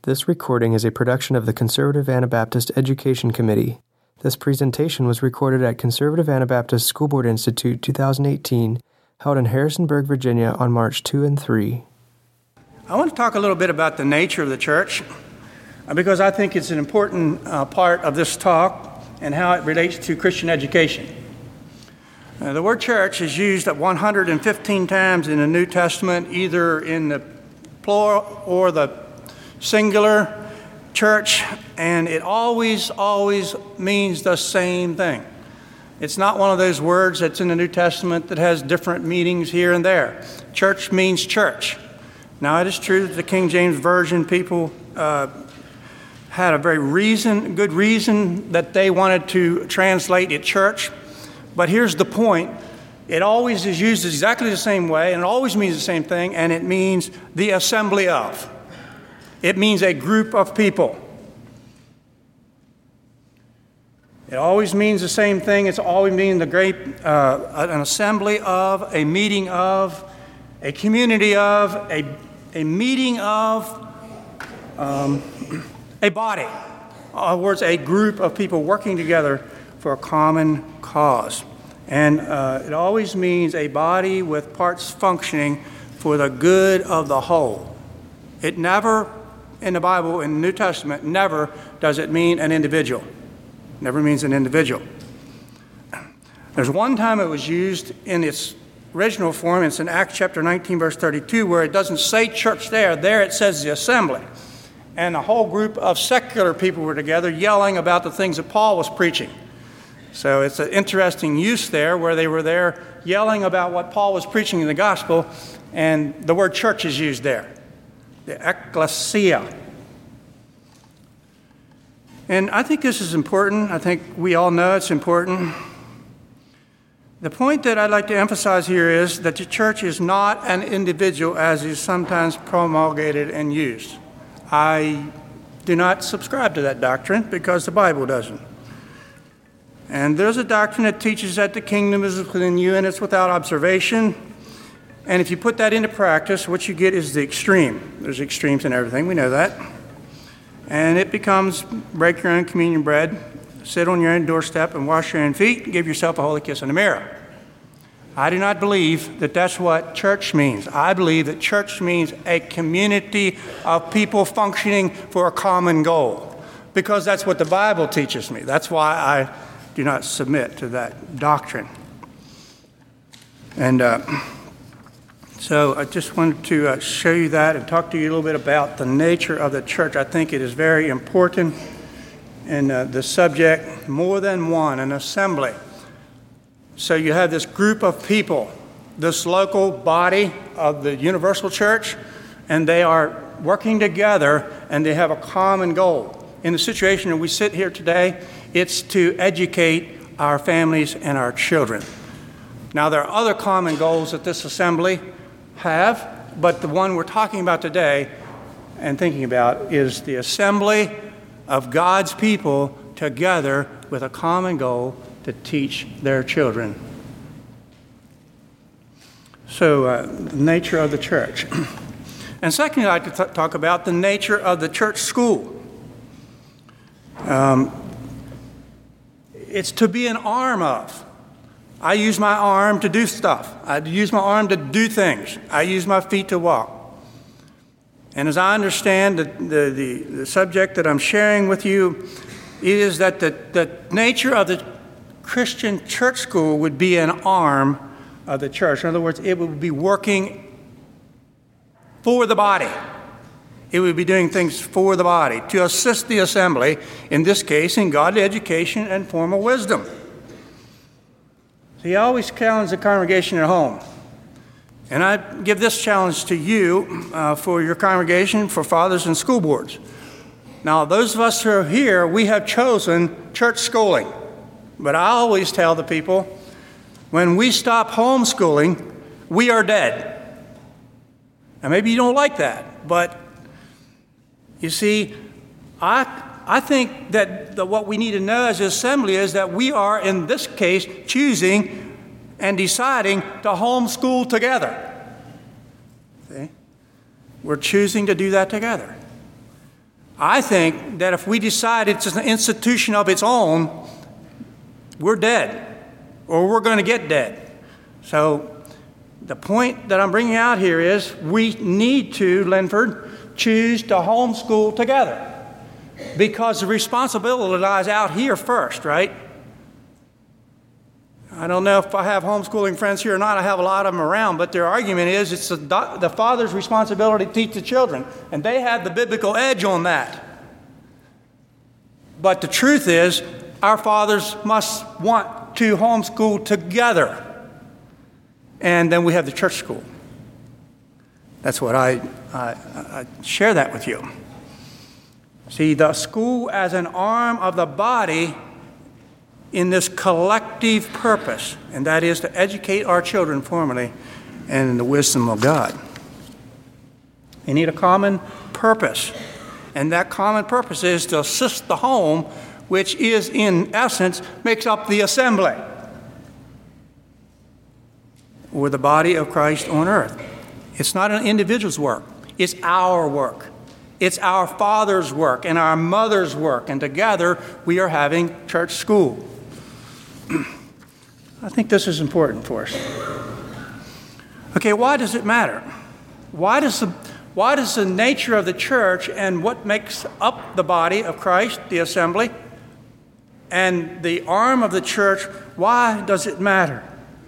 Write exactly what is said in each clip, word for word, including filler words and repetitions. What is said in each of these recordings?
This recording is a production of the Conservative Anabaptist Education Committee. This presentation was recorded at Conservative Anabaptist School Board Institute twenty eighteen, held in Harrisonburg, Virginia on March second and third. I want to talk a little bit about the nature of the church because I think it's an important uh, part of this talk and how it relates to Christian education. Uh, the word church is used one hundred fifteen times in the New Testament, either in the plural or the singular church, and it always, always means the same thing. It's not one of those words that's in the New Testament that has different meanings here and there. Church means church. Now, it is true that the King James Version people uh, had a very reason, good reason that they wanted to translate it church, but here's the point. It always is used exactly the same way, and it always means the same thing, and it means the assembly of. It means a group of people. It always means the same thing. It's always means the great, uh, an assembly of, a meeting of, a community of, a, a meeting of, um, a body. In other words, a group of people working together for a common cause. And uh, it always means a body with parts functioning for the good of the whole. It never, in the Bible, in the New Testament, never does it mean an individual. Never means an individual. There's one time it was used in its original form. It's in Acts chapter nineteen, verse thirty-two, where it doesn't say church there. There it says the assembly. And a whole group of secular people were together yelling about the things that Paul was preaching. So it's an interesting use there where they were there yelling about what Paul was preaching in the gospel, and the word church is used there. The ecclesia. And I think this is important. I think we all know it's important. The point that I'd like to emphasize here is that the church is not an individual as is sometimes promulgated and used. I do not subscribe to that doctrine because the Bible doesn't. And there's a doctrine that teaches that the kingdom is within you and it's without observation. And if you put that into practice, what you get is the extreme. There's extremes in everything, we know that. And it becomes break your own communion bread, sit on your own doorstep and wash your own feet, and give yourself a holy kiss in the mirror. I do not believe that that's what church means. I believe that church means a community of people functioning for a common goal, because that's what the Bible teaches me. That's why I do not submit to that doctrine. And uh, so I just wanted to uh, show you that and talk to you a little bit about the nature of the church. I think it is very important in uh, the subject, more than one, an assembly. So you have this group of people, this local body of the universal church, and they are working together and they have a common goal. In the situation that we sit here today, it's to educate our families and our children. Now, there are other common goals that this assembly have, but the one we're talking about today and thinking about is the assembly of God's people together with a common goal to teach their children. So, uh, the nature of the church. And secondly, I'd like to t- talk about the nature of the church school. Um, it's to be an arm of. I use my arm to do stuff. I use my arm to do things. I use my feet to walk. And as I understand the, the, the, the subject that I'm sharing with you is that the, the nature of the Christian church school would be an arm of the church. In other words, it would be working for the body. It would be doing things for the body to assist the assembly, in this case, in godly education and formal wisdom. So he always challenges the congregation at home. And I give this challenge to you uh, for your congregation, for fathers and school boards. Now, those of us who are here, we have chosen church schooling. But I always tell the people, when we stop homeschooling, we are dead. Now, maybe you don't like that, but you see, I I think that the, what we need to know as an assembly is that we are, in this case, choosing and deciding to homeschool together. See? We're choosing to do that together. I think that if we decide it's an institution of its own, we're dead, or we're going to get dead. So the point that I'm bringing out here is we need to, Linford, choose to homeschool together, because the responsibility lies out here first, right? I don't know if I have homeschooling friends here or not. I have a lot of them around, but their argument is it's the, the father's responsibility to teach the children, and they have the biblical edge on that. But the truth is, our fathers must want to homeschool together. And then we have the church school. That's what I, I, I share that with you. See, the school as an arm of the body in this collective purpose, and that is to educate our children formally and in the wisdom of God. They need a common purpose, and that common purpose is to assist the home, which is, in essence, makes up the assembly, or the body of Christ on earth. It's not an individual's work. It's our work. It's our father's work and our mother's work, and together we are having church school. I think this is important for us. Okay, why does it matter? Why does the, why does the nature of the church and what makes up the body of Christ, the assembly, and the arm of the church, why does it matter?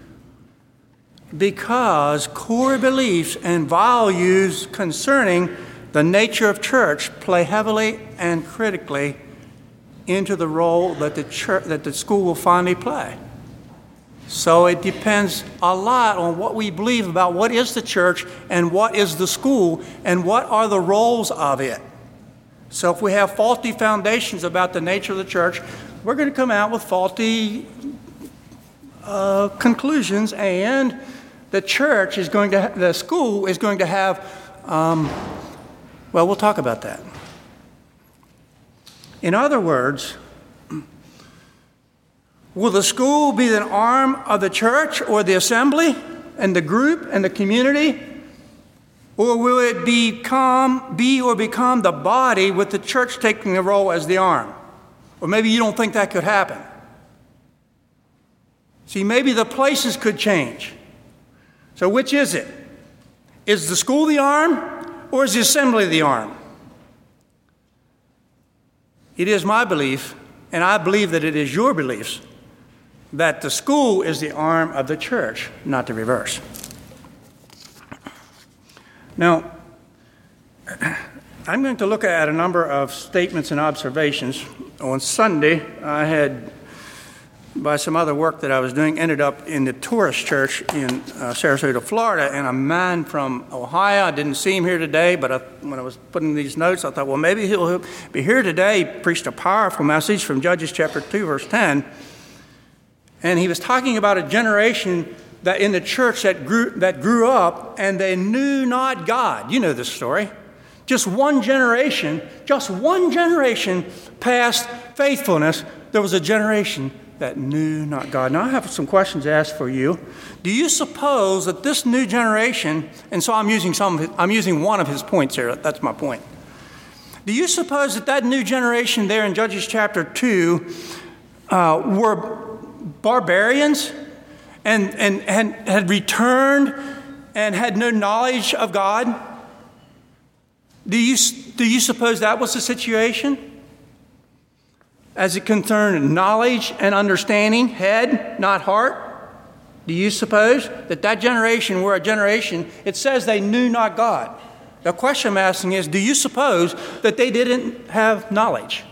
Because core beliefs and values concerning the nature of church play heavily and critically into the role that the church, that the school will finally play. So it depends a lot on what we believe about what is the church and what is the school and what are the roles of it. So if we have faulty foundations about the nature of the church, we're going to come out with faulty uh, conclusions, and the church is going to, the school is going to have, um, well, we'll talk about that. In other words, will the school be an arm of the church or the assembly and the group and the community? Or will it become, be or become the body with the church taking the role as the arm? Or maybe you don't think that could happen. See, maybe the places could change. So which is it? Is the school the arm, or is the assembly the arm? It is my belief, and I believe that it is your beliefs, that the school is the arm of the church, not the reverse. Now, I'm going to look at a number of statements and observations. On Sunday, I had, by some other work that I was doing, ended up in the tourist church in uh, Sarasota, Florida, and a man from Ohio, I didn't see him here today, but I, when I was putting these notes, I thought, well, maybe he'll be here today. He preached a powerful message from Judges chapter two, verse ten, and he was talking about a generation that in the church that grew, that grew up, and they knew not God. You know this story. Just one generation, just one generation past faithfulness, there was a generation that knew not God. Now, I have some questions to ask for you. Do you suppose that this new generation, and so I'm using some, of his, I'm using one of his points here. That's my point. Do you suppose that that new generation there in Judges chapter two uh, were barbarians and, and, and had returned and had no knowledge of God? Do you, do you suppose that was the situation? As it concerned knowledge and understanding, head, not heart? Do you suppose that that generation were a generation, it says they knew not God. The question I'm asking is, do you suppose that they didn't have knowledge?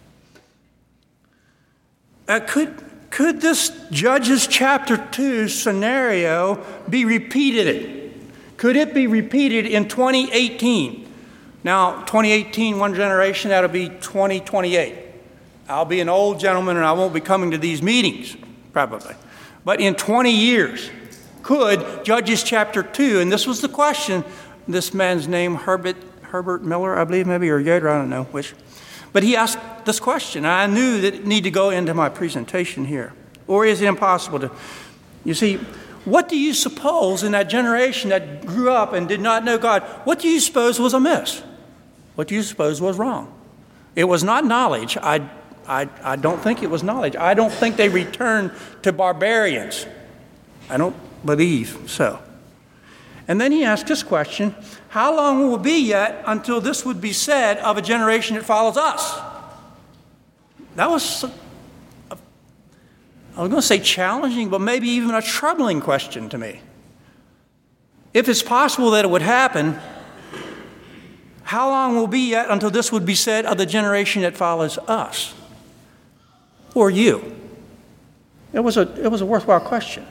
Uh, could, could this Judges chapter two scenario be repeated? Could it be repeated in twenty eighteen? Now, twenty eighteen, one generation, that'll be twenty twenty-eight. I'll be an old gentleman and I won't be coming to these meetings, probably. But in twenty years, could Judges chapter two, and this was the question, this man's name, Herbert, Herbert Miller, I believe, maybe, or Yoder, I don't know which. But he asked this question. I knew that it needed to go into my presentation here. Or is it impossible to? You see, what do you suppose in that generation that grew up and did not know God, what do you suppose was amiss? What do you suppose was wrong? It was not knowledge. I, I, I don't think it was knowledge. I don't think they returned to barbarians. I don't believe so. And then he asked this question, how long will it be yet until this would be said of a generation that follows us? That was, a, a, I was going to say challenging, but maybe even a troubling question to me. If it's possible that it would happen, how long will it be yet until this would be said of the generation that follows us? Or you? It was a, it was a worthwhile question.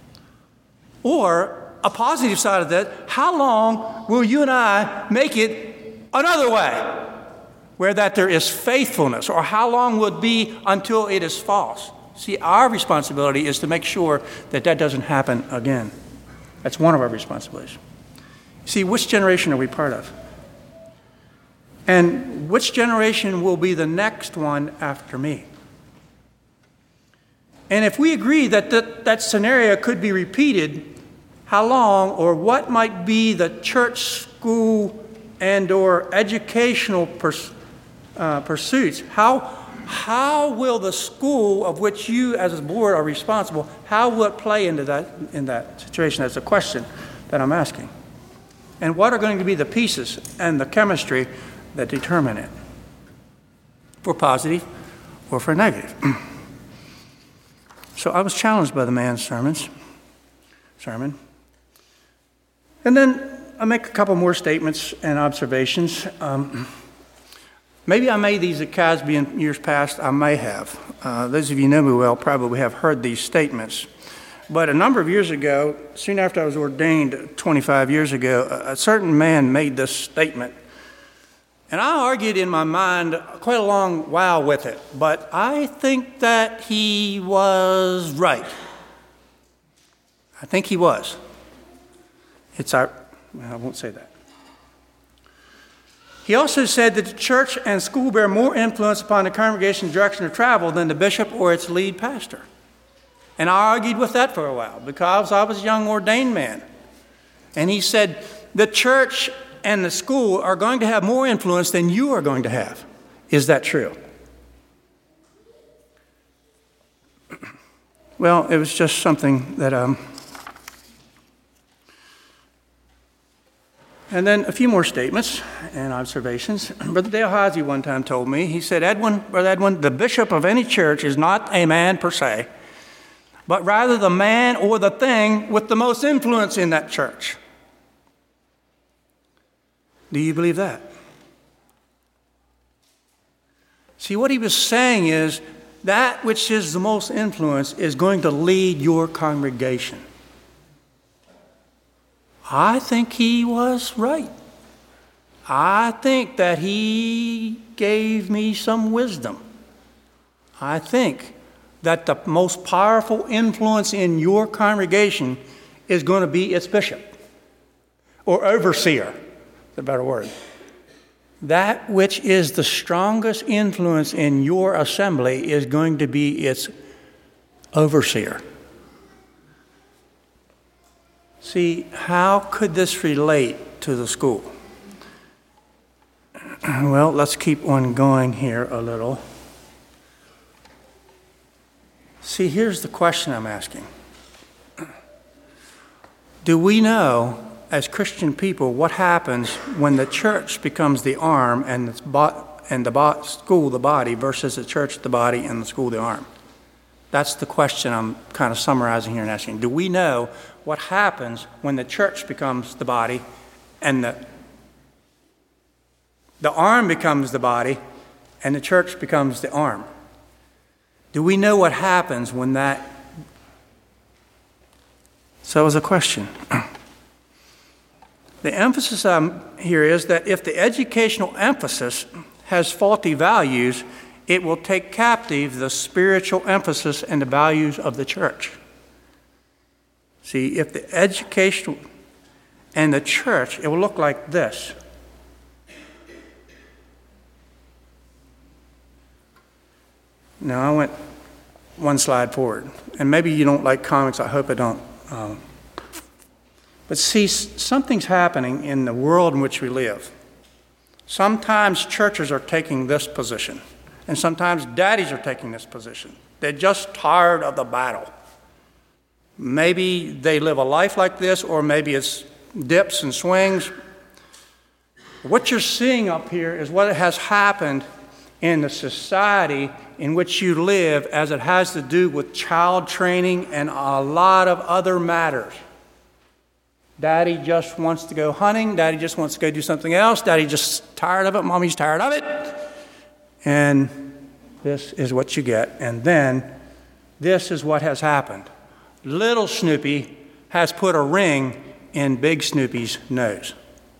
Or a positive side of that, how long will you and I make it another way, where that there is faithfulness? Or how long will it be until it is false? See, our responsibility is to make sure that that doesn't happen again. That's one of our responsibilities. See, which generation are we part of? And which generation will be the next one after me? And if we agree that that, that scenario could be repeated, how long or what might be the church, school, and or educational pers- uh, pursuits? How, how will the school of which you as a board are responsible, how will it play into that, in that situation? That's a question that I'm asking. And what are going to be the pieces and the chemistry that determine it, for positive or for negative? So I was challenged by the man's sermons, sermon. And then I make a couple more statements and observations. Um, maybe I made these at Casby in years past. I may have. Uh, those of you who know me well probably have heard these statements. But a number of years ago, soon after I was ordained twenty-five years ago, a, a certain man made this statement. And I argued in my mind quite a long while with it. But I think that he was right. I think he was. It's our, well, I won't say that. He also said that the church and school bear more influence upon the congregation's direction of travel than the bishop or its lead pastor. And I argued with that for a while because I was a young ordained man. And he said, the church and the school are going to have more influence than you are going to have. Is that true? Well, it was just something that... Um, And then a few more statements and observations. Brother Dale Hazy one time told me, he said, Edwin, Brother Edwin, the bishop of any church is not a man per se, but rather the man or the thing with the most influence in that church. Do you believe that? See, what he was saying is that which is the most influence is going to lead your congregation. I think he was right. I think that he gave me some wisdom. I think that the most powerful influence in your congregation is going to be its bishop or overseer, the better word. That which is the strongest influence in your assembly is going to be its overseer. See, how could this relate to the school? Well, let's keep on going here a little. See, here's the question I'm asking. Do we know, as Christian people, what happens when the church becomes the arm and the, bo- and the bo- school the body versus the church the body and the school the arm? That's the question I'm kind of summarizing here and asking. Do we know what happens when the church becomes the body and the, the arm becomes the body and the church becomes the arm? Do we know what happens when that... So it was a question. The emphasis um, here is that if the educational emphasis has faulty values, it will take captive the spiritual emphasis and the values of the church. See, if the educational and the church, it will look like this. Now, I went one slide forward. And maybe you don't like comics. I hope I don't. Um, but see, something's happening in the world in which we live. Sometimes churches are taking this position, and sometimes daddies are taking this position. They're just tired of the battle. Maybe they live a life like this, or maybe it's dips and swings. What you're seeing up here is what has happened in the society in which you live, as it has to do with child training and a lot of other matters. Daddy just wants to go hunting. Daddy just wants to go do something else. Daddy just tired of it. Mommy's tired of it. And this is what you get. And then this is what has happened. Little Snoopy has put a ring in Big Snoopy's nose.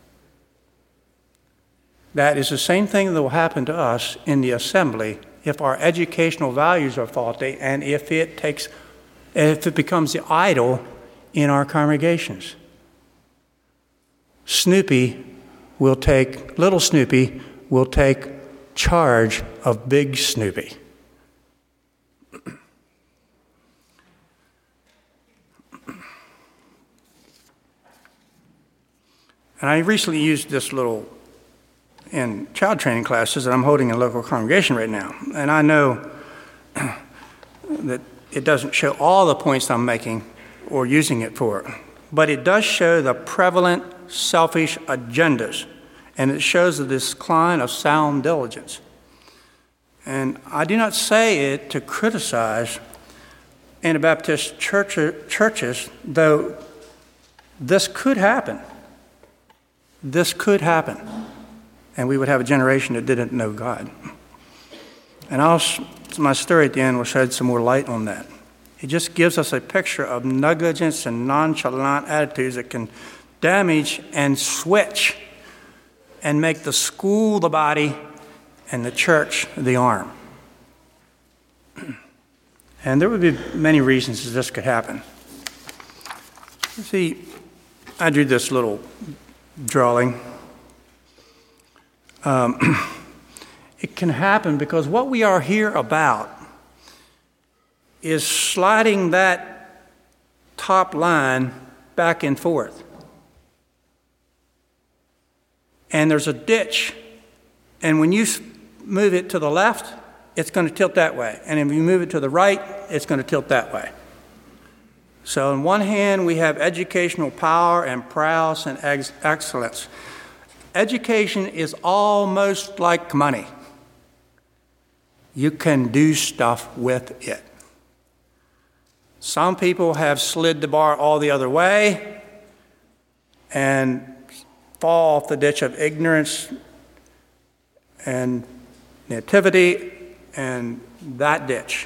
That is the same thing that will happen to us in the assembly if our educational values are faulty and if it takes, if it becomes the idol in our congregations. Snoopy will take, little Snoopy will take charge of Big Snoopy. And I recently used this little in child training classes that I'm holding in a local congregation right now. And I know that it doesn't show all the points I'm making or using it for, but it does show the prevalent selfish agendas, and it shows the decline of sound diligence. And I do not say it to criticize Anabaptist church, churches, though this could happen. This could happen. And we would have a generation that didn't know God. And I'll, my story at the end will shed some more light on that. It just gives us a picture of negligence and nonchalant attitudes that can damage and switch and make the school the body and the church the arm. And there would be many reasons that this could happen. You see, I drew this little drawing. Um, it can happen because what we are here about is sliding that top line back and forth. And there's a ditch, and when you move it to the left, it's going to tilt that way. And if you move it to the right, it's going to tilt that way. So on one hand, we have educational power and prowess and ex- excellence. Education is almost like money. You can do stuff with it. Some people have slid the bar all the other way and fall off the ditch of ignorance and nativity and that ditch.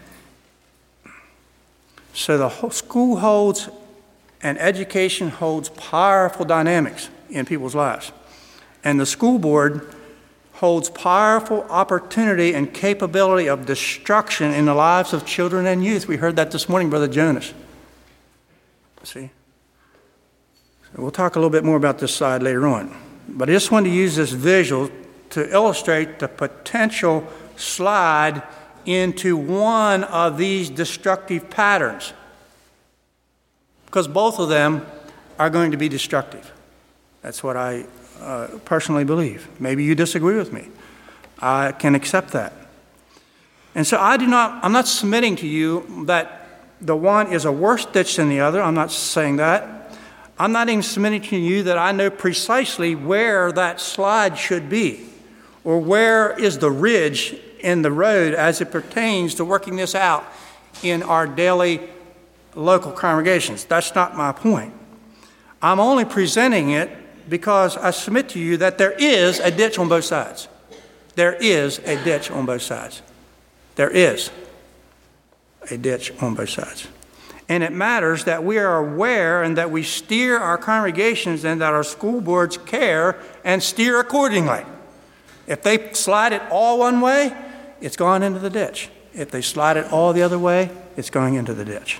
So the whole school holds and education holds powerful dynamics in people's lives. And the school board holds powerful opportunity and capability of destruction in the lives of children and youth. We heard that this morning, Brother Jonas. See? So we'll talk a little bit more about this side later on. But I just wanted to use this visual to illustrate the potential slide into one of these destructive patterns. Because both of them are going to be destructive. That's what I uh, personally believe. Maybe you disagree with me. I can accept that. And so I do not, I'm not submitting to you that the one is a worse ditch than the other. I'm not saying that. I'm not even submitting to you that I know precisely where that slide should be or where is the ridge in the road as it pertains to working this out in our daily local congregations. That's not my point. I'm only presenting it because I submit to you that there is a ditch on both sides. There is a ditch on both sides. There is a ditch on both sides. And it matters that we are aware and that we steer our congregations and that our school boards care and steer accordingly. If they slide it all one way, it's gone into the ditch. If they slide it all the other way, it's going into the ditch.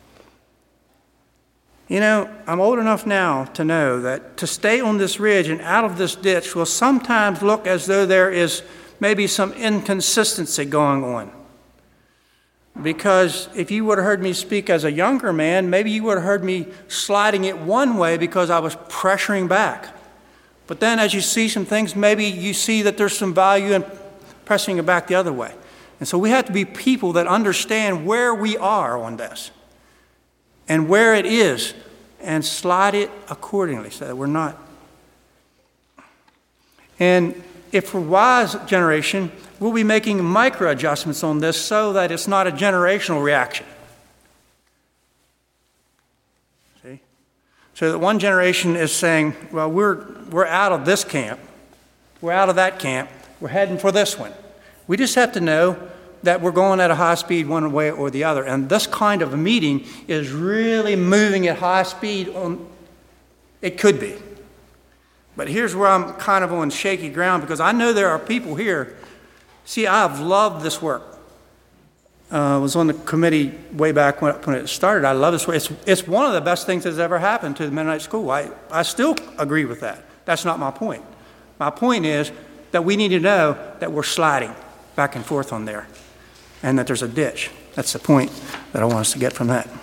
You know, I'm old enough now to know that to stay on this ridge and out of this ditch will sometimes look as though there is maybe some inconsistency going on. Because if you would have heard me speak as a younger man, maybe you would have heard me sliding it one way because I was pressuring back. But then as you see some things, maybe you see that there's some value in pressing it back the other way. And so we have to be people that understand where we are on this and where it is and slide it accordingly so that we're not. And if we're wise generation, we'll be making micro adjustments on this so that it's not a generational reaction. See? So that one generation is saying, well, we're, we're out of this camp. We're out of that camp. We're heading for this one. We just have to know that we're going at a high speed one way or the other. And this kind of a meeting is really moving at high speed. On, it could be. But here's where I'm kind of on shaky ground, because I know there are people here. See, I've loved this work. Uh, I was on the committee way back when, when it started. I love this work. It's, it's one of the best things that's ever happened to the Mennonite School. I, I still agree with that. That's not my point. My point is that we need to know that we're sliding back and forth on there and that there's a ditch. That's the point that I want us to get from that.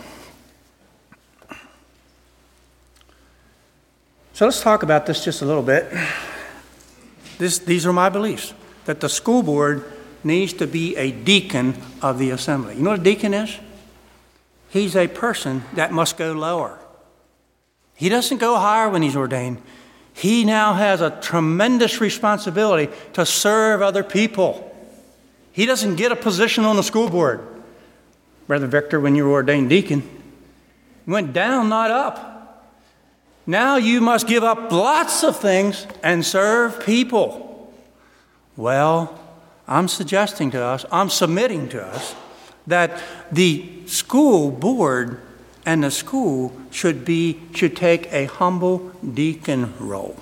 So let's talk about this just a little bit. This, these are my beliefs, that the school board needs to be a deacon of the assembly. You know what a deacon is? He's a person that must go lower. He doesn't go higher when he's ordained. He now has a tremendous responsibility to serve other people. He doesn't get a position on the school board. Brother Victor, when you were ordained deacon, you went down, not up. Now you must give up lots of things and serve people. Well, I'm suggesting to us, I'm submitting to us, that the school board and the school should be should take a humble deacon role.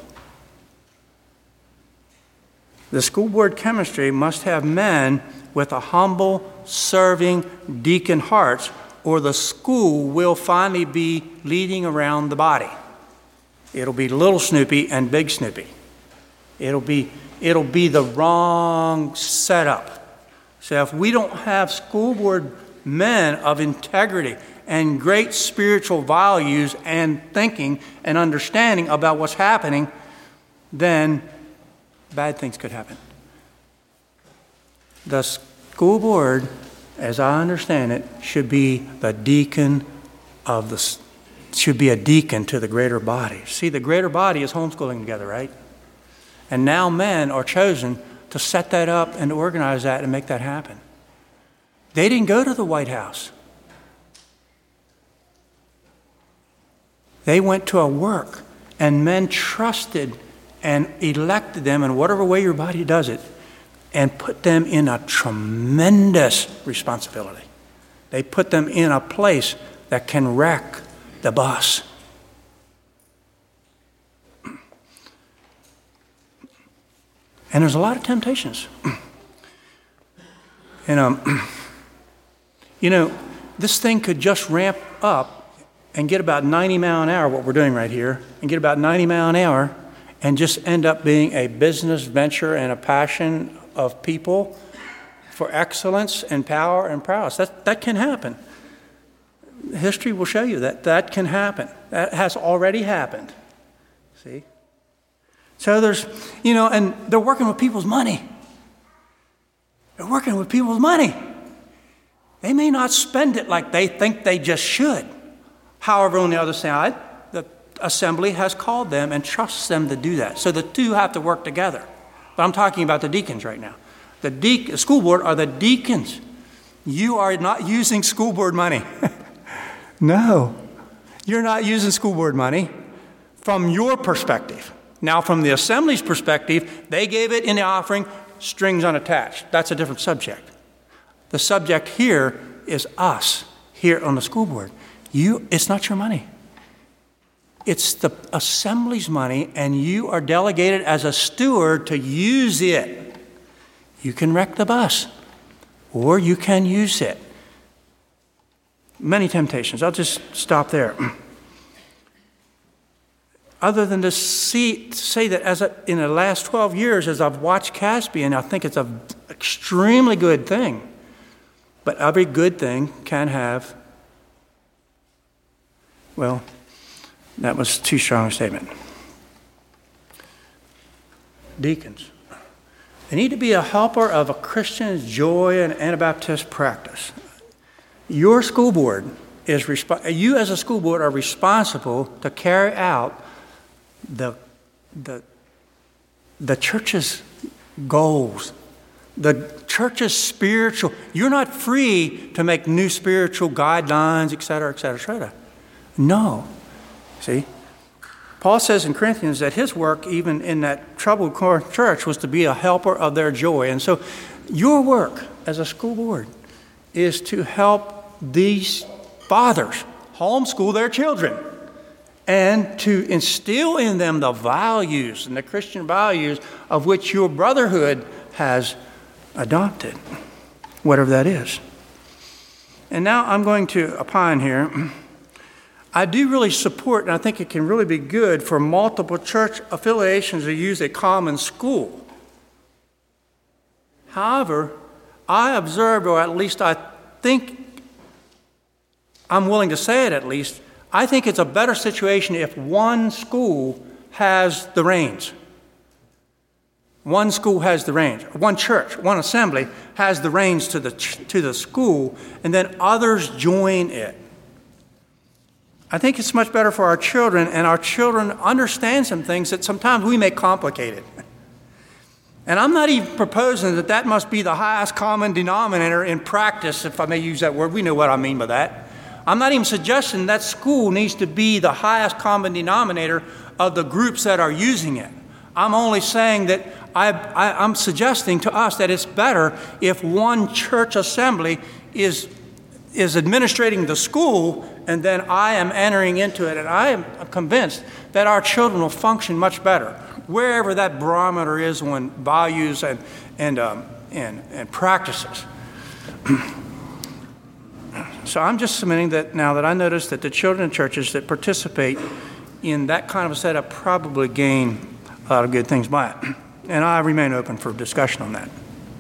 The school board chemistry must have men with a humble, serving deacon hearts, or the school will finally be leading around the body. It'll be little Snoopy and big Snoopy. It'll be, it'll be the wrong setup. So if we don't have school board men of integrity and great spiritual values and thinking and understanding about what's happening, then bad things could happen. The school board, as I understand it, should be the deacon of the should be a deacon to the greater body. See, the greater body is homeschooling together, right? And now men are chosen to set that up and organize that and make that happen. They didn't go to the White House. They went to a work, and men trusted and elected them in whatever way your body does it, and put them in a tremendous responsibility. They put them in a place that can wreck the bus. And there's a lot of temptations. And, um, you know, this thing could just ramp up and get about ninety mile an hour, what we're doing right here, and get about ninety mile an hour and just end up being a business venture and a passion of people for excellence and power and prowess. That, that can happen. History will show you that that can happen. That has already happened. See? So there's, you know, and they're working with people's money. They're working with people's money. They may not spend it like they think they just should. However, on the other side, the assembly has called them and trusts them to do that. So the two have to work together. But I'm talking about the deacons right now. The de- school board are the deacons. You are not using school board money. No, you're not using school board money from your perspective. Now, from the assembly's perspective, they gave it in the offering, strings unattached. That's a different subject. The subject here is us here on the school board. You, it's not your money. It's the assembly's money, and you are delegated as a steward to use it. You can wreck the bus, or you can use it. Many temptations. I'll just stop there. Other than to see to say that as a, in the last twelve years, as I've watched Caspian, I think it's an extremely good thing. But every good thing can have, well, that was too strong a statement. deacons. They need to be a helper of a Christian's joy and Anabaptist practice. Your school board is resp- you as a school board are responsible to carry out the the the church's goals, the church's spiritual. You're not free to make new spiritual guidelines, et cetera, et cetera, et cetera. No. See? Paul says in Corinthians that his work, even in that troubled Corinth church, was to be a helper of their joy. And so your work as a school board is to help these fathers homeschool their children and to instill in them the values and the Christian values of which your brotherhood has adopted, whatever that is. And now I'm going to opine here. I do really support, and I think it can really be good for multiple church affiliations to use a common school. However, I observed, or at least I think, I'm willing to say it at least, I think it's a better situation if one school has the reins. One school has the reins. One church, one assembly has the reins to the to the school, and then others join it. I think it's much better for our children, and our children understand some things that sometimes we make complicated. And I'm not even proposing that that must be the highest common denominator in practice, if I may use that word. We know what I mean by that. I'm not even suggesting that school needs to be the highest common denominator of the groups that are using it. I'm only saying that I, I, I'm suggesting to us that it's better if one church assembly is is administrating the school, and then I am entering into it, and I am convinced that our children will function much better, wherever that barometer is on values and and um, and, and practices. So I'm just submitting that now that I notice that the children in churches that participate in that kind of a setup probably gain a lot of good things by it, and I remain open for discussion on that.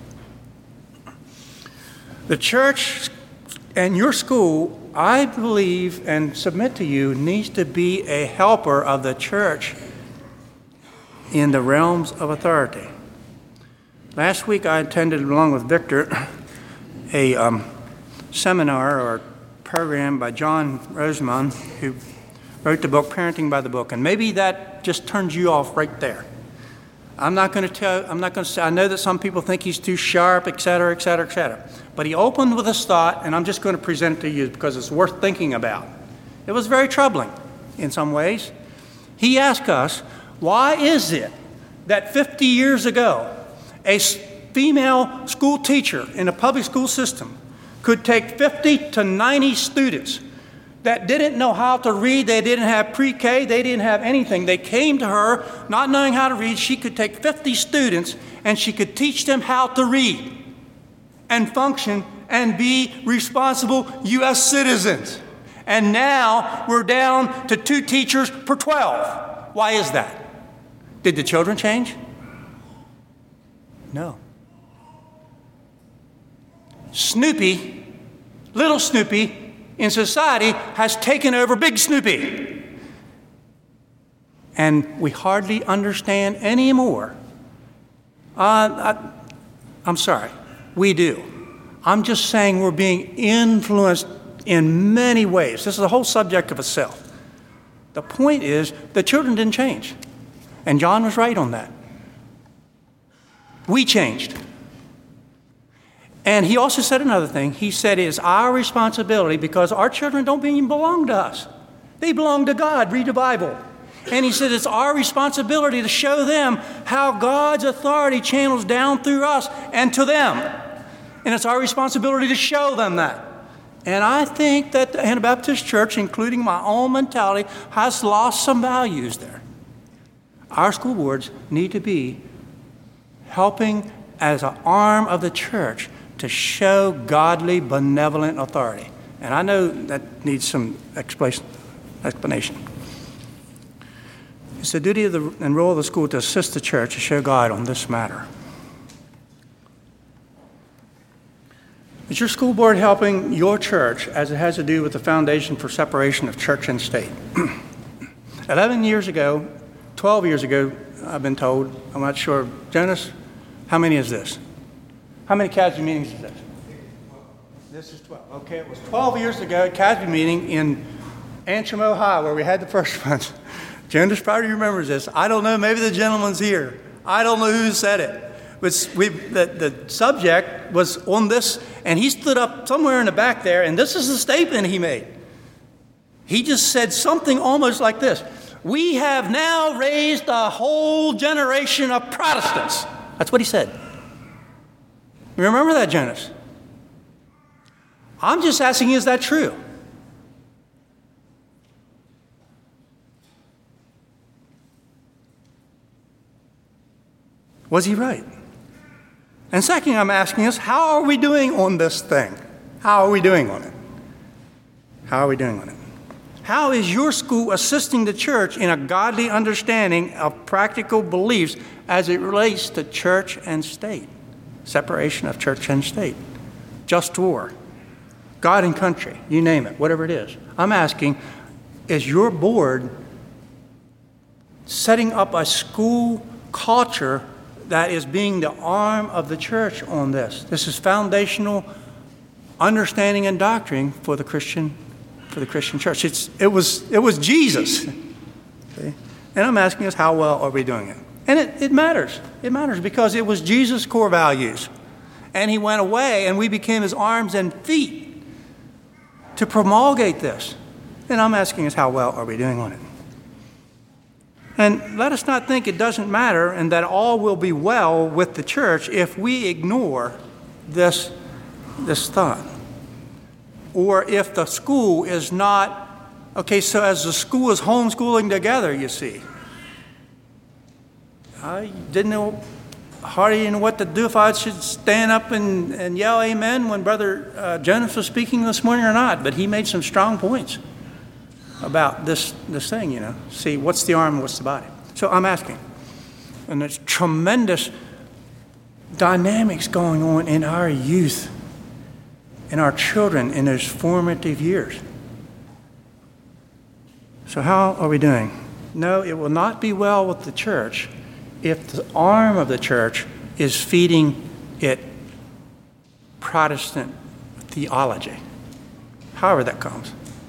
The church and your school, I believe and submit to you, needs to be a helper of the church in the realms of authority. Last week I attended, along with Victor, a um, seminar or program by John Rosemond, who wrote the book Parenting by the Book. And maybe that just turns you off right there. I'm not going to tell, I'm not going to say, I know that some people think he's too sharp, et cetera, et cetera, et cetera. But he opened with this thought, and I'm just going to present it to you because it's worth thinking about. It was very troubling in some ways. He asked us, why is it that fifty years ago, a female school teacher in a public school system could take fifty to ninety students that didn't know how to read, they didn't have pre-K, they didn't have anything. They came to her not knowing how to read. She could take fifty students and she could teach them how to read and function and be responsible U S citizens. And now we're down to two teachers per twelve. Why is that? Did the children change? No. Snoopy, little Snoopy, in society has taken over Big Snoopy. And we hardly understand anymore. Uh, I, I'm sorry, we do. I'm just saying we're being influenced in many ways. This is a whole subject of itself. The point is, the children didn't change. And John was right on that. We changed. And he also said another thing. He said it is our responsibility, because our children don't even belong to us. They belong to God. Read the Bible. And he said it's our responsibility to show them how God's authority channels down through us and to them. And it's our responsibility to show them that. And I think that the Anabaptist Church, including my own mentality, has lost some values there. Our school boards need to be helping as an arm of the church to show godly, benevolent authority. And I know that needs some explanation. It's the duty of the, and role of the school to assist the church to show God on this matter. Is your school board helping your church as it has to do with the foundation for separation of church and state? Eleven years ago, twelve years ago, I've been told. I'm not sure. Jonas, how many is this? How many C A S B meetings is this? This is twelve. Okay, it was twelve years ago at C A S B meeting in Antrim, Ohio, where we had the first one. Jonas probably remembers this. I don't know. Maybe the gentleman's here. I don't know who said it. But we, the, the subject was on this, and he stood up somewhere in the back there, and this is the statement he made. He just said something almost like this. We have now raised a whole generation of Protestants. That's what he said. You remember that, Jonas? I'm just asking, is that true? Was he right? And second, I'm asking us, how are we doing on this thing? How are we doing on it? How are we doing on it? How is your school assisting the church in a godly understanding of practical beliefs as it relates to church and state? Separation of church and state. Just war. God and country. You name it, whatever it is. I'm asking, is your board setting up a school culture that is being the arm of the church on this? This is foundational understanding and doctrine for the Christian for the Christian church. It's, it was it was Jesus. Okay? And I'm asking us, how well are we doing it? And it, it matters. It matters because it was Jesus' core values. And he went away and we became his arms and feet to promulgate this. And I'm asking us, how well are we doing on it? And let us not think it doesn't matter and that all will be well with the church if we ignore this, this thought. Or if the school is not, okay, so as the school is homeschooling together, you see. I didn't know, hardly didn't know what to do if I should stand up and, and yell amen when Brother uh, Jonas was speaking this morning or not, but he made some strong points about this, this thing, you know. See, what's the arm and what's the body? So I'm asking, and there's tremendous dynamics going on in our youth, in our children in those formative years. So how are we doing? No, it will not be well with the church if the arm of the church is feeding it Protestant theology, however that comes.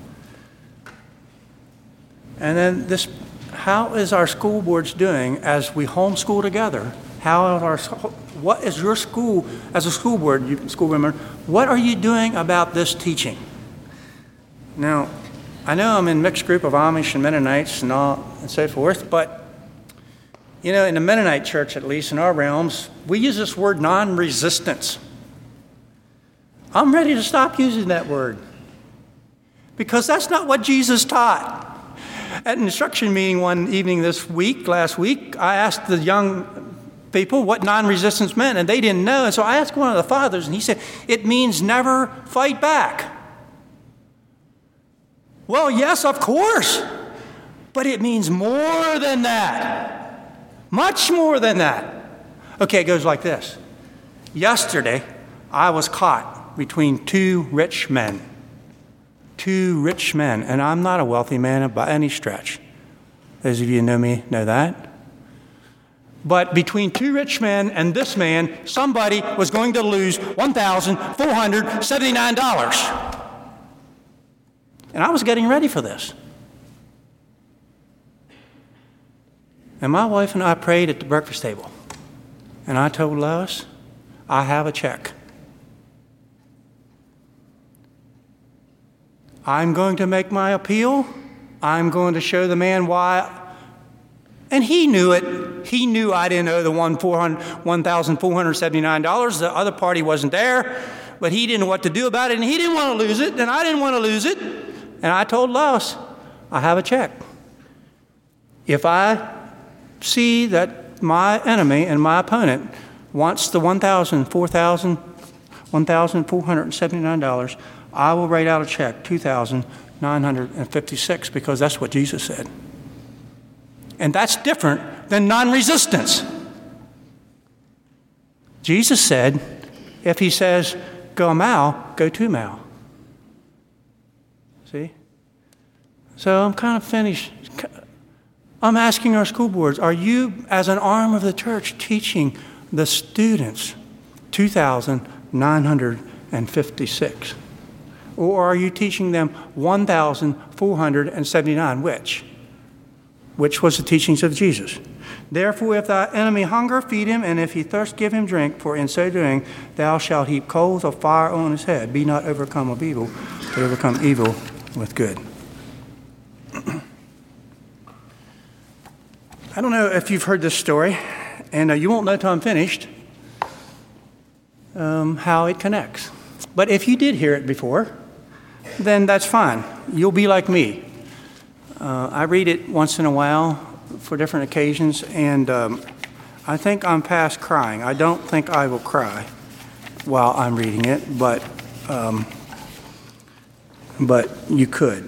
And then this, how is our school boards doing as we homeschool together? How are our, what is your school, as a school board, you, school member, what are you doing about this teaching? Now, I know I'm in a mixed group of Amish and Mennonites and all and so forth, but, you know, in the Mennonite church, at least in our realms, we use this word non-resistance. I'm ready to stop using that word because that's not what Jesus taught. At an instruction meeting one evening this week, last week, I asked the young people what non-resistance meant, and they didn't know. And so I asked one of the fathers, and he said, it means never fight back. Well, yes, of course, but it means more than that. Much more than that. Okay, it goes like this. Yesterday, I was caught between two rich men. Two rich men, and I'm not a wealthy man by any stretch. Those of you who know me know that. But between two rich men and this man, somebody was going to lose one thousand four hundred seventy-nine dollars. And I was getting ready for this. And my wife and I prayed at the breakfast table. And I told Lois, I have a check. I'm going to make my appeal. I'm going to show the man why. And he knew it. He knew I didn't owe the one thousand four hundred seventy-nine dollars. The other party wasn't there, but he didn't know what to do about it, and he didn't want to lose it, and I didn't want to lose it. And I told Lois, I have a check. If I see that my enemy and my opponent wants the one thousand four hundred seventy-nine dollars, I will write out a check, two thousand nine hundred fifty-six dollars, because that's what Jesus said. And that's different than non-resistance. Jesus said, if he says, go a mile, go two mile. See? So I'm kind of finished. I'm asking our school boards, are you, as an arm of the church, teaching the students two thousand nine hundred fifty-six? Or are you teaching them one thousand four hundred seventy-nine? Which? Which was the teachings of Jesus. Therefore, if thy enemy hunger, feed him, and if he thirst, give him drink, for in so doing thou shalt heap coals of fire on his head. Be not overcome of evil, but overcome evil with good. I don't know if you've heard this story, and uh, you won't know till I'm finished um, how it connects. But if you did hear it before, then that's fine. You'll be like me. Uh, I read it once in a while for different occasions, and um, I think I'm past crying. I don't think I will cry while I'm reading it, but um, but you could.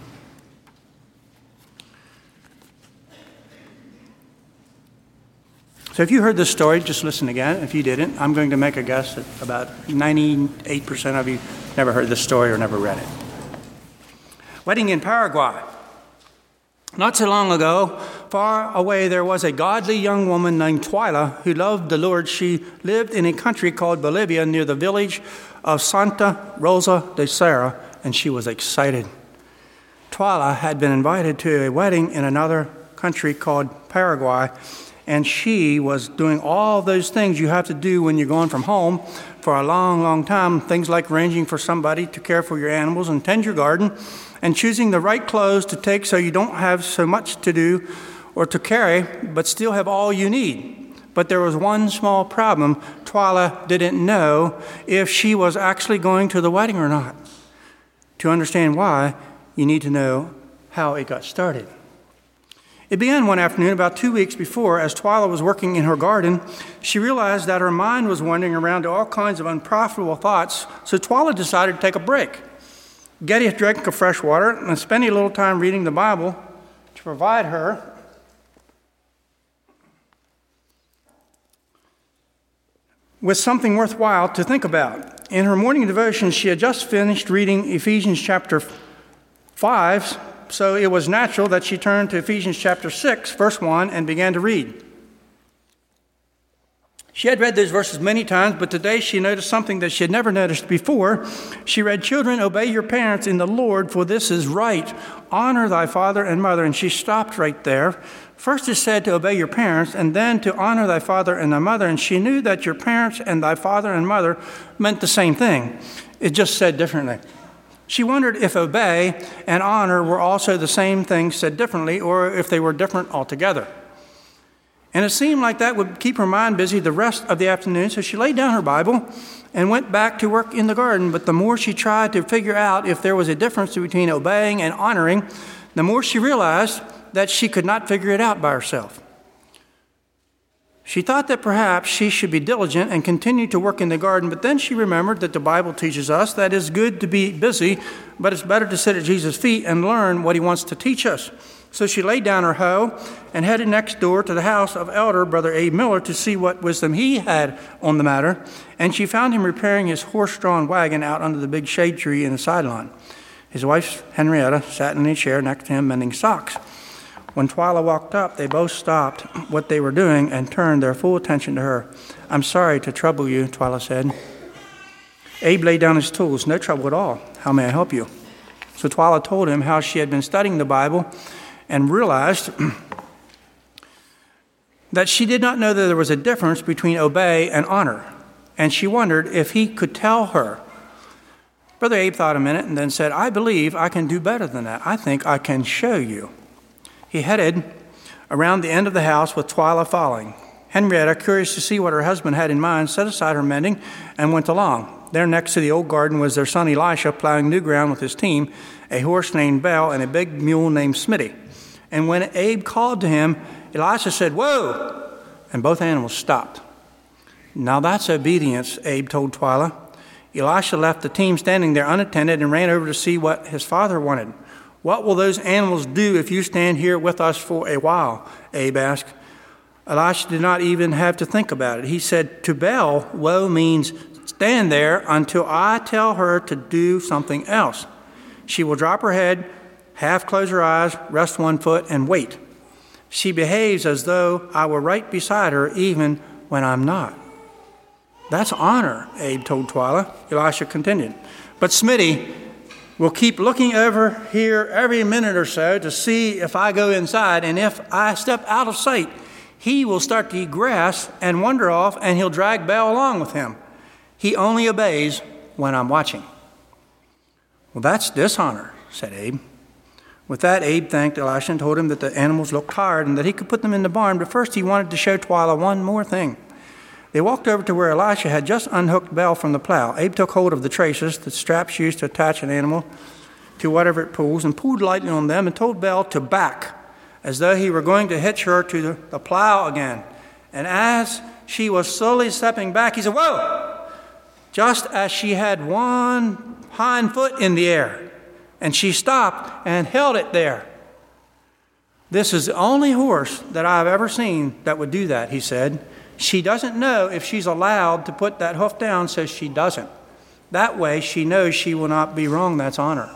So if you heard this story, just listen again. If you didn't, I'm going to make a guess that about ninety-eight percent of you never heard this story or never read it. Wedding in Paraguay. Not so long ago, far away, there was a godly young woman named Twyla who loved the Lord. She lived in a country called Bolivia near the village of Santa Rosa de Serra, and she was excited. Twyla had been invited to a wedding in another country called Paraguay, and she was doing all those things you have to do when you're going from home for a long, long time, things like arranging for somebody to care for your animals and tend your garden, and choosing the right clothes to take so you don't have so much to do or to carry, but still have all you need. But there was one small problem. Twyla didn't know if she was actually going to the wedding or not. To understand why, you need to know how it got started. It began one afternoon about two weeks before. As Twyla was working in her garden, she realized that her mind was wandering around to all kinds of unprofitable thoughts, so Twyla decided to take a break. Get a drink of fresh water and spend a little time reading the Bible to provide her with something worthwhile to think about. In her morning devotion, she had just finished reading Ephesians chapter five, so it was natural that she turned to Ephesians chapter six, verse one, and began to read. She had read those verses many times, but today she noticed something that she had never noticed before. She read, "Children, obey your parents in the Lord, for this is right. Honor thy father and mother." And she stopped right there. First it said to obey your parents, and then to honor thy father and thy mother. And she knew that your parents and thy father and mother meant the same thing. It just said differently. She wondered if obey and honor were also the same thing said differently, or if they were different altogether. And it seemed like that would keep her mind busy the rest of the afternoon, so she laid down her Bible and went back to work in the garden. But the more she tried to figure out if there was a difference between obeying and honoring, the more she realized that she could not figure it out by herself. She thought that perhaps she should be diligent and continue to work in the garden, but then she remembered that the Bible teaches us that it's good to be busy, but it's better to sit at Jesus' feet and learn what he wants to teach us. So she laid down her hoe and headed next door to the house of elder Brother Abe Miller to see what wisdom he had on the matter, and she found him repairing his horse-drawn wagon out under the big shade tree in the sideline. His wife, Henrietta, sat in a chair next to him mending socks. When Twyla walked up, they both stopped what they were doing and turned their full attention to her. "I'm sorry to trouble you," Twyla said. Abe laid down his tools. "No trouble at all. How may I help you?" So Twyla told him how she had been studying the Bible and realized that she did not know that there was a difference between obey and honor, and she wondered if he could tell her. Brother Abe thought a minute and then said, "I believe I can do better than that. I think I can show you." He headed around the end of the house with Twyla following. Henrietta, curious to see what her husband had in mind, set aside her mending and went along. There next to the old garden was their son Elisha plowing new ground with his team, a horse named Bell and a big mule named Smitty. And when Abe called to him, Elisha said, "Whoa!" And both animals stopped. "Now that's obedience," Abe told Twyla. Elisha left the team standing there unattended and ran over to see what his father wanted. "What will those animals do if you stand here with us for a while?" Abe asked. Elisha did not even have to think about it. He said, "To Bell, woe means stand there until I tell her to do something else. She will drop her head, half close her eyes, rest one foot, and wait. She behaves as though I were right beside her even when I'm not. That's honor, Abe told Twyla. Elisha continued. But Smitty will keep looking over here every minute or so to see if I go inside, and if I step out of sight, he will start to eat grass and wander off, and he'll drag Belle along with him. He only obeys when I'm watching. Well, that's dishonor, said Abe. With that, Abe thanked Elisha and told him that the animals looked tired and that he could put them in the barn, but first he wanted to show Twyla one more thing. They walked over to where Elisha had just unhooked Belle from the plow. Abe took hold of the traces, the straps used to attach an animal to whatever it pulls, and pulled lightly on them and told Belle to back, as though he were going to hitch her to the, the plow again. And as she was slowly stepping back, he said, "Whoa!" Just as she had one hind foot in the air, and she stopped and held it there. "This is the only horse that I've ever seen that would do that," he said. "She doesn't know if she's allowed to put that hoof down, so she doesn't. That way she knows she will not be wrong. That's honor."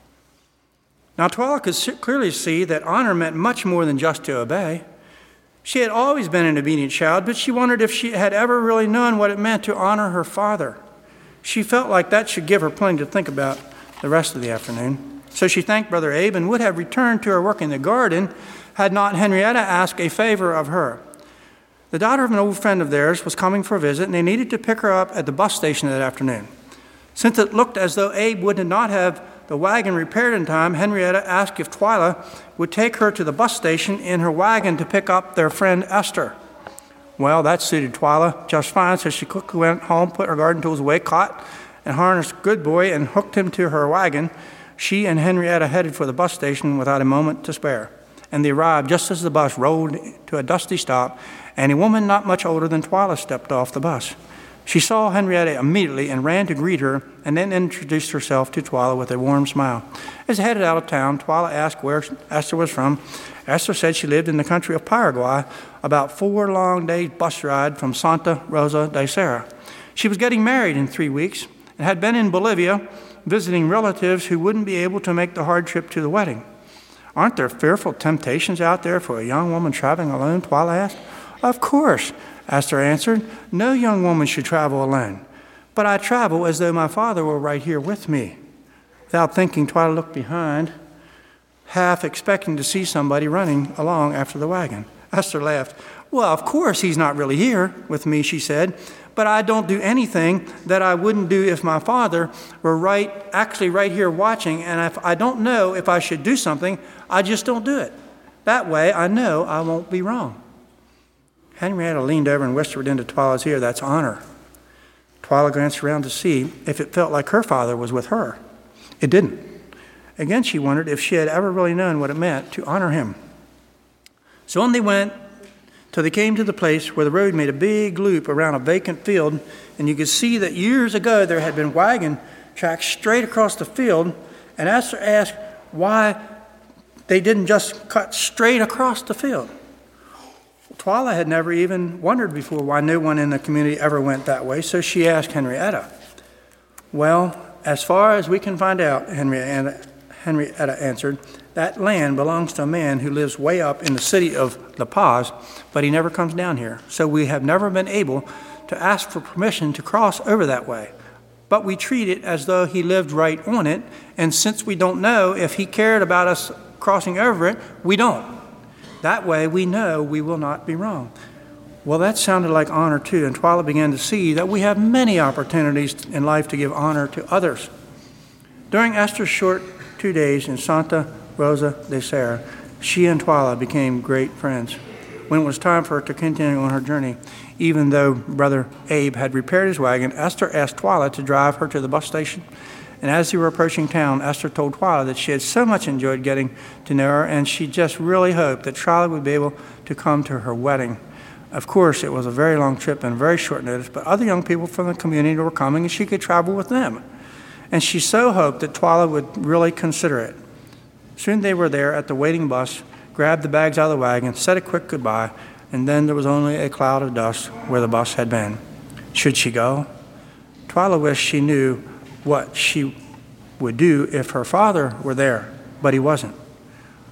Now Twyla could clearly see that honor meant much more than just to obey. She had always been an obedient child, but she wondered if she had ever really known what it meant to honor her father. She felt like that should give her plenty to think about the rest of the afternoon. So she thanked Brother Abe and would have returned to her work in the garden had not Henrietta asked a favor of her. The daughter of an old friend of theirs was coming for a visit, and they needed to pick her up at the bus station that afternoon. Since it looked as though Abe would not have the wagon repaired in time, Henrietta asked if Twyla would take her to the bus station in her wagon to pick up their friend Esther. Well, that suited Twyla just fine, so she quickly went home, put her garden tools away, caught and harnessed Good Boy, and hooked him to her wagon. She and Henrietta headed for the bus station without a moment to spare, and they arrived just as the bus rolled to a dusty stop, and a woman not much older than Twyla stepped off the bus. She saw Henrietta immediately and ran to greet her, and then introduced herself to Twyla with a warm smile. As they headed out of town, Twyla asked where Esther was from. Esther said she lived in the country of Paraguay, about four long days bus ride from Santa Rosa de Serra. She was getting married in three weeks and had been in Bolivia visiting relatives who wouldn't be able to make the hard trip to the wedding. "Aren't there fearful temptations out there for a young woman traveling alone?" Twyla asked. "Of course," Esther answered. "No young woman should travel alone. But I travel as though my father were right here with me." Without thinking, Twyla looked behind, half expecting to see somebody running along after the wagon. Esther laughed. "Well, of course he's not really here with me," she said. "But I don't do anything that I wouldn't do if my father were right, actually right here watching. And if I don't know if I should do something, I just don't do it. That way I know I won't be wrong." Henrietta leaned over and whispered into Twyla's ear, "That's honor." Twyla glanced around to see if it felt like her father was with her. It didn't. Again, she wondered if she had ever really known what it meant to honor him. So on they went till they came to the place where the road made a big loop around a vacant field, and you could see that years ago there had been wagon tracks straight across the field, and Esther asked why they didn't just cut straight across the field. Twyla had never even wondered before why no one in the community ever went that way, so she asked Henrietta. "Well, as far as we can find out," Henrietta, Henrietta answered, "that land belongs to a man who lives way up in the city of La Paz, but he never comes down here, so we have never been able to ask for permission to cross over that way. But we treat it as though he lived right on it, and since we don't know if he cared about us crossing over it, we don't. That way we know we will not be wrong." Well, that sounded like honor too, and Twyla began to see that we have many opportunities in life to give honor to others. During Esther's short two days in Santa Rosa de Serra, she and Twyla became great friends. When it was time for her to continue on her journey, even though Brother Abe had repaired his wagon, Esther asked Twyla to drive her to the bus station. And as they were approaching town, Esther told Twyla that she had so much enjoyed getting to know her, and she just really hoped that Twyla would be able to come to her wedding. Of course, it was a very long trip and very short notice, but other young people from the community were coming, and she could travel with them. And she so hoped that Twyla would really consider it. Soon they were there at the waiting bus, grabbed the bags out of the wagon, said a quick goodbye, and then there was only a cloud of dust where the bus had been. Should she go? Twyla wished she knew what she would do if her father were there, but he wasn't.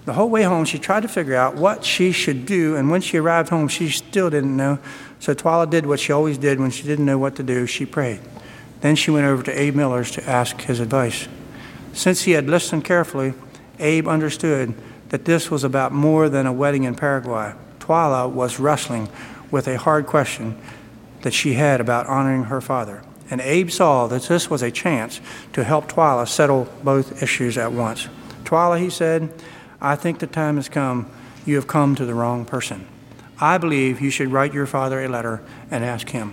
The whole way home, she tried to figure out what she should do, and when she arrived home, she still didn't know. So Twyla did what she always did when she didn't know what to do. She prayed. Then she went over to Abe Miller's to ask his advice. Since he had listened carefully, Abe understood that this was about more than a wedding in Paraguay. Twyla was wrestling with a hard question that she had about honoring her father. And Abe saw that this was a chance to help Twyla settle both issues at once. Twyla, he said, I think the time has come. You have come to the wrong person. I believe you should write your father a letter and ask him.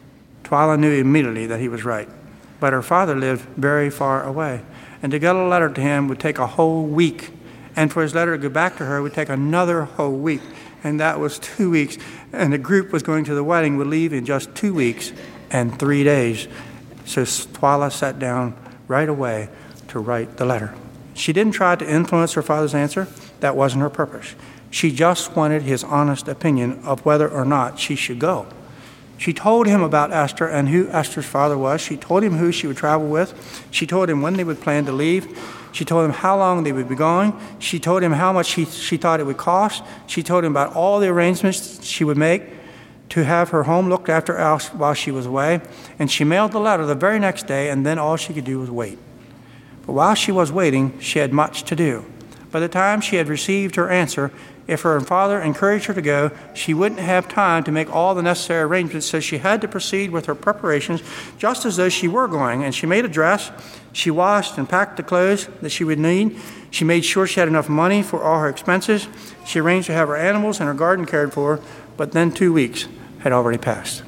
Twyla knew immediately that he was right, but her father lived very far away, and to get a letter to him would take a whole week, and for his letter to go back to her would take another whole week, and that was two weeks, and the group was going to the wedding would leave in just two weeks and three days. So Twyla sat down right away to write the letter. She didn't try to influence her father's answer. That wasn't her purpose. She just wanted his honest opinion of whether or not she should go. She told him about Esther and who Esther's father was. She told him who she would travel with. She told him when they would plan to leave. She told him how long they would be going. She told him how much she, she thought it would cost. She told him about all the arrangements she would make to have her home looked after while she was away. And she mailed the letter the very next day, and then all she could do was wait. But while she was waiting, she had much to do. By the time she had received her answer, if her father encouraged her to go, she wouldn't have time to make all the necessary arrangements, so she had to proceed with her preparations just as though she were going. And she made a dress. She washed and packed the clothes that she would need. She made sure she had enough money for all her expenses. She arranged to have her animals and her garden cared for, but then two weeks had already passed.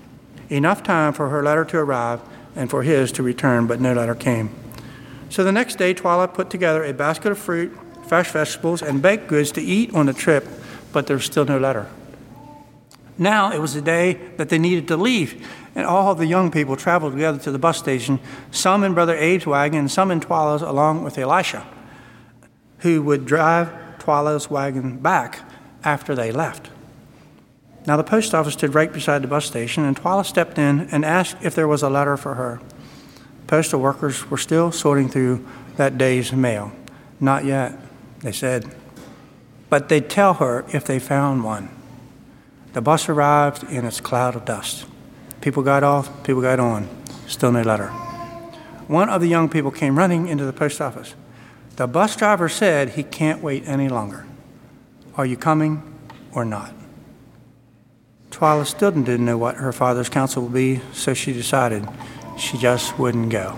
Enough time for her letter to arrive and for his to return, but no letter came. So the next day, Twyla put together a basket of fruit, fresh vegetables, and baked goods to eat on the trip, but there was still no letter. Now it was the day that they needed to leave, and all of the young people traveled together to the bus station, some in Brother Abe's wagon and some in Twyla's, along with Elisha, who would drive Twyla's wagon back after they left. Now the post office stood right beside the bus station, and Twyla stepped in and asked if there was a letter for her. Postal workers were still sorting through that day's mail. Not yet, they said. But they'd tell her if they found one. The bus arrived in its cloud of dust. People got off, people got on. Still no letter. One of the young people came running into the post office. The bus driver said he can't wait any longer. Are you coming or not? Twyla still didn't know what her father's counsel would be, so she decided she just wouldn't go.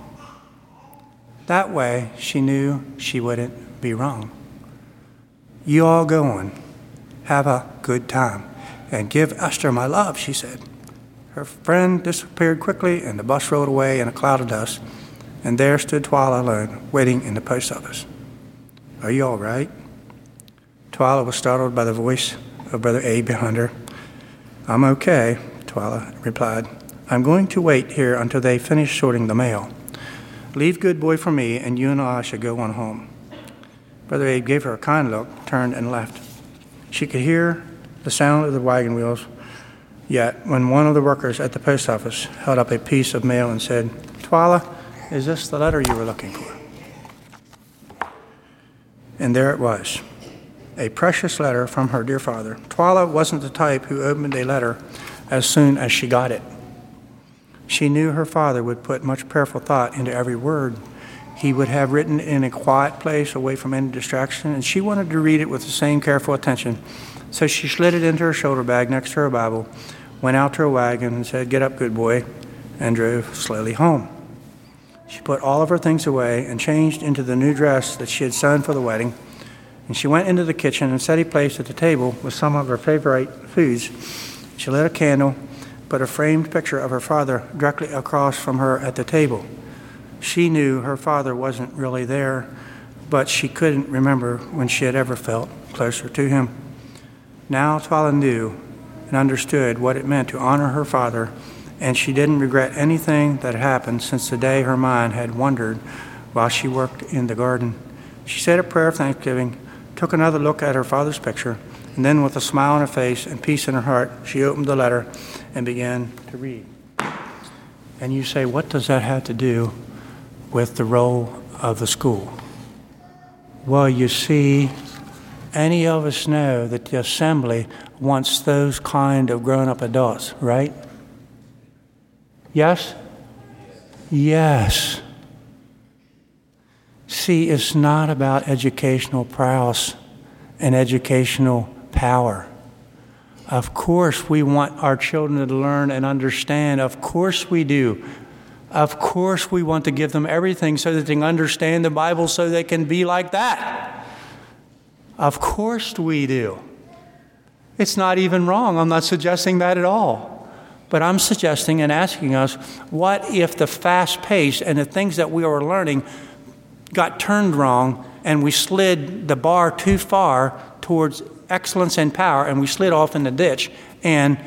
That way, she knew she wouldn't be wrong. You all go on. Have a good time. And give Esther my love, she said. Her friend disappeared quickly, and the bus rolled away in a cloud of dust. And there stood Twyla alone, waiting in the post office. Are you all right? Twyla was startled by the voice of Brother Abe behind her. I'm okay, Twyla replied. I'm going to wait here until they finish sorting the mail. Leave good boy for me, and you and I should go on home. Brother Abe gave her a kind look, turned, and left. She could hear the sound of the wagon wheels, yet when one of the workers at the post office held up a piece of mail and said, Twyla, is this the letter you were looking for? And there it was, a precious letter from her dear father. Twyla wasn't the type who opened a letter as soon as she got it. She knew her father would put much prayerful thought into every word. He would have written in a quiet place away from any distraction, and she wanted to read it with the same careful attention. So she slid it into her shoulder bag next to her Bible, went out to her wagon and said, Get up, good boy, and drove slowly home. She put all of her things away and changed into the new dress that she had sewn for the wedding, and she went into the kitchen and set a place at the table with some of her favorite foods. She lit a candle, put a framed picture of her father directly across from her at the table. She knew her father wasn't really there, but she couldn't remember when she had ever felt closer to him. Now Twyla knew and understood what it meant to honor her father, and she didn't regret anything that had happened since the day her mind had wandered while she worked in the garden. She said a prayer of thanksgiving, took another look at her father's picture, and then with a smile on her face and peace in her heart, she opened the letter and began to read. And you say, what does that have to do with the role of the school? Well, you see, any of us know that the assembly wants those kind of grown-up adults, right? Yes? Yes. See, it's not about educational prowess and educational power. Of course we want our children to learn and understand. Of course we do. Of course we want to give them everything so that they can understand the Bible so they can be like that. Of course we do. It's not even wrong. I'm not suggesting that at all. But I'm suggesting and asking us, what if the fast pace and the things that we are learning got turned wrong and we slid the bar too far towards excellence and power and we slid off in the ditch and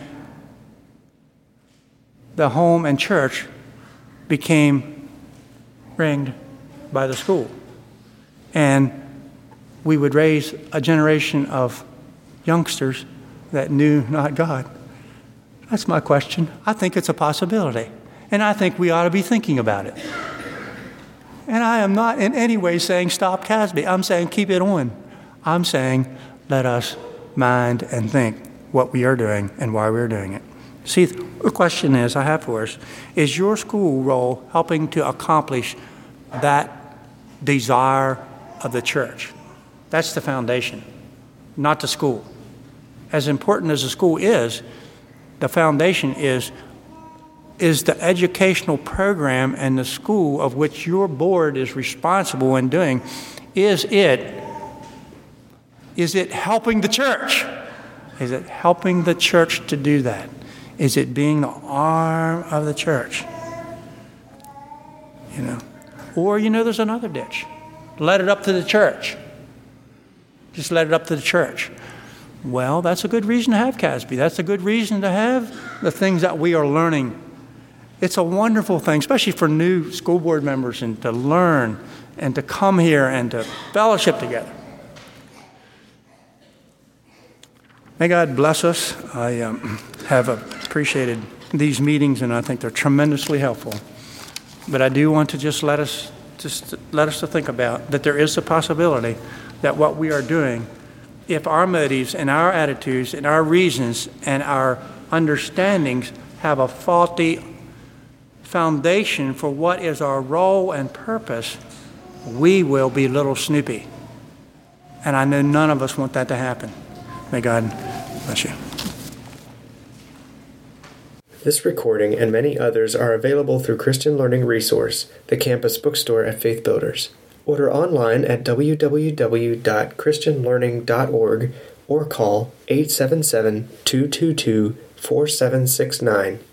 the home and church became ringed by the school. And we would raise a generation of youngsters that knew not God. That's my question. I think it's a possibility. And I think we ought to be thinking about it. And I am not in any way saying stop Casby. I'm saying keep it on. I'm saying let us mind and think what we are doing and why we're doing it. See, the question is, I have for us, is your school role helping to accomplish that desire of the church? That's the foundation, not the school. As important as the school is, the foundation is, is the educational program and the school of which your board is responsible in doing, is it, is it helping the church? Is it helping the church to do that? Is it being the arm of the church? You know, or, you know, there's another ditch. Let it up to the church. Just let it up to the church. Well, that's a good reason to have Casby. That's a good reason to have the things that we are learning. It's a wonderful thing, especially for new school board members, and to learn and to come here and to fellowship together. May God bless us. I um, have appreciated these meetings, and I think they're tremendously helpful. But I do want to just let us just let us to think about that there is a possibility that what we are doing, if our motives and our attitudes and our reasons and our understandings have a faulty foundation for what is our role and purpose, we will be little Snoopy. And I know none of us want that to happen. May God bless you. This recording and many others are available through Christian Learning Resource, the campus bookstore at Faith Builders. Order online at w w w dot christian learning dot org or call eight seven seven, two two two, four seven six nine.